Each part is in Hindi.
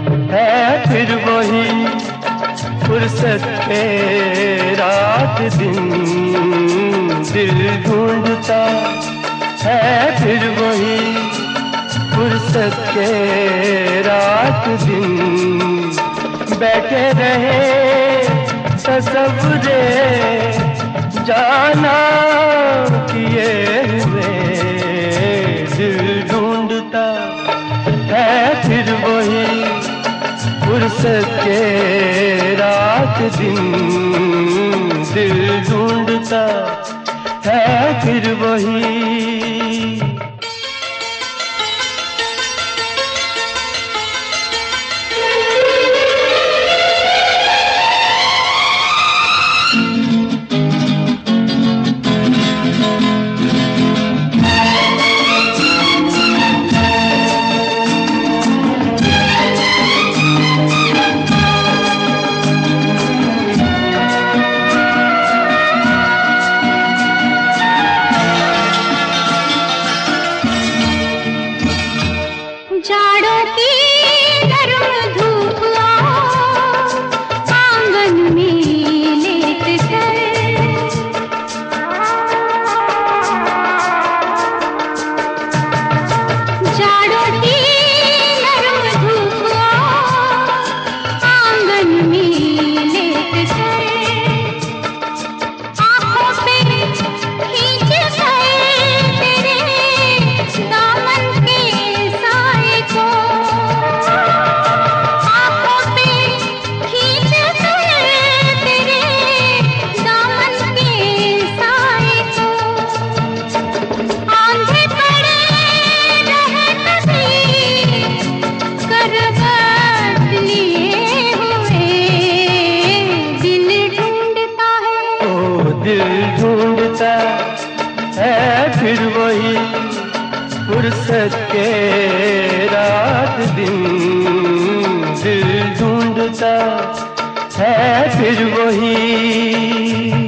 है फिर वही फुर्सत के रात दिन, दिल ढूंढता है फिर वही फुर्सत के रात दिन। बैठे रहे तसव्वुरे जाना किए हुए, दिल ढूंढता है फिर वही फुर्सत के रात दिन, दिल ढूंढता है फिर वही। जाड़ों की गर्म धूप आंगन में लेट कर, जाड़ों की गर्म धूप आंगन में लेट कर, आंखों पे खींच कर तेरे दामन के साए को, आंखों पे खींच कर तेरे दामन के साए को, आंधे पड़े रहे कभी करवट लिए हुए, दिल ढूंढता है। ओ दिल ढूंढता है फिर वही फुर्सत के रात दिन, दिल ढूंढता है फिर वही।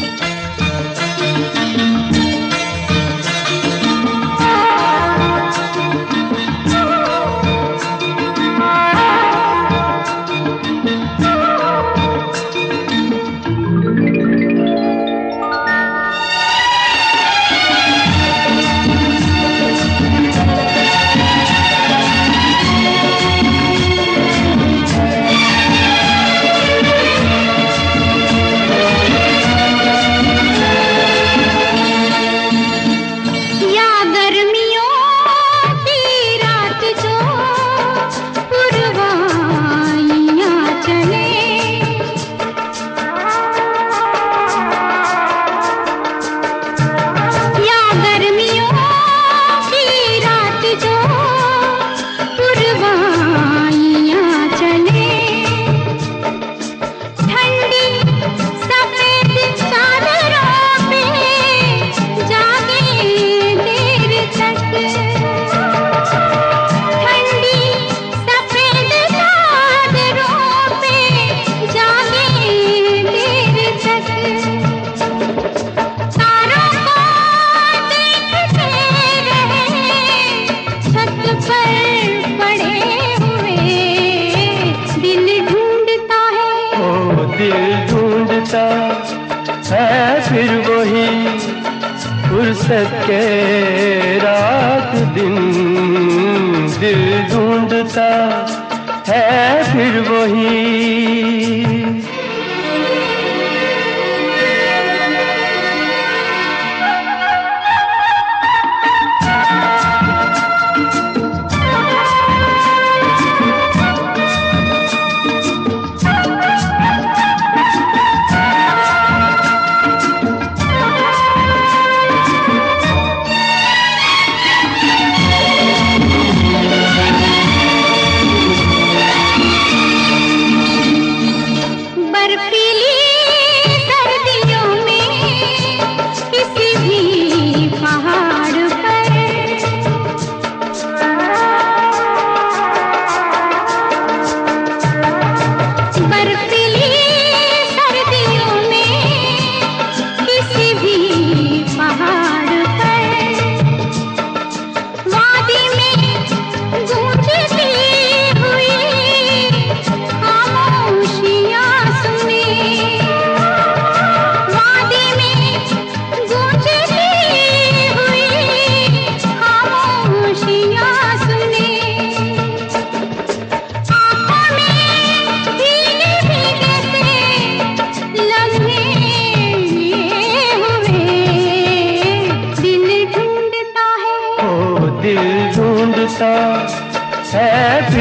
दिल ढूंढता है फिर वही फुर्सत के रात दिन, दिल ढूंढता है फिर वही।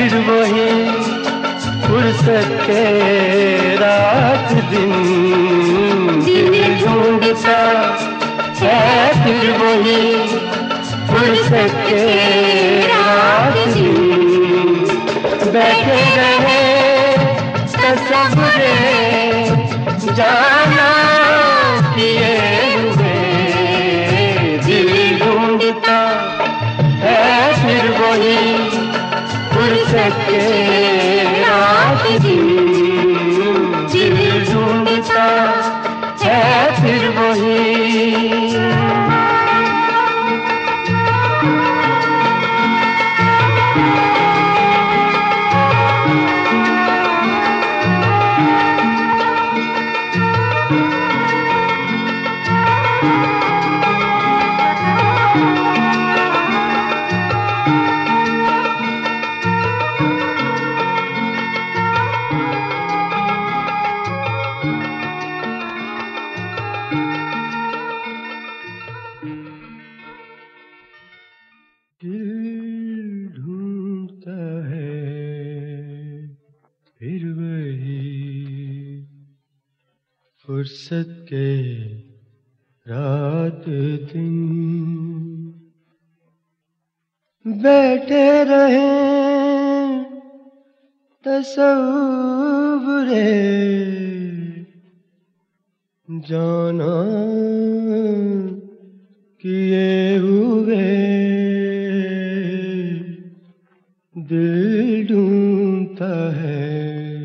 फिर वही फुर्सत के रात दिन, दिल ढूंढता है फिर वही फुर्सत के रात दिन। बैठे रहे तसव्वुरे जाना किए हुए, दिल ढूंढता है फिर वही फुर्सत के रात दिन, दिल ढूंढता है फिर वही। दिल ढूंढता है फिर वही फुर्सत के रात दिन। बैठे रहे तसव्वुरे जाना किए हुए, दिल ढूंढता है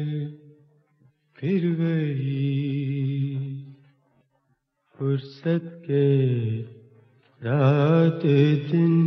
फिर वही फुर्सत के रात दिन।